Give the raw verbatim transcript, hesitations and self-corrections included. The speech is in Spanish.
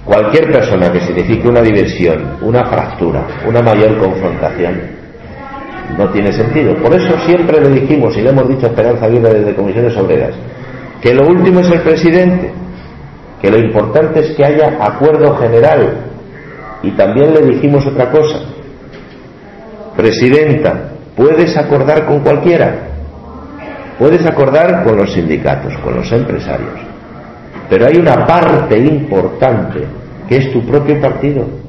Cualquier persona que signifique una diversión, una fractura, una mayor confrontación, no tiene sentido. Por eso siempre le dijimos, y le hemos dicho a Esperanza Aguirre desde Comisiones Obreras, que lo último es el presidente, que lo importante es que haya acuerdo general. Y también le dijimos otra cosa: presidenta, puedes acordar con cualquiera, puedes acordar con los sindicatos, con los empresarios, pero hay una parte importante que es tu propio partido.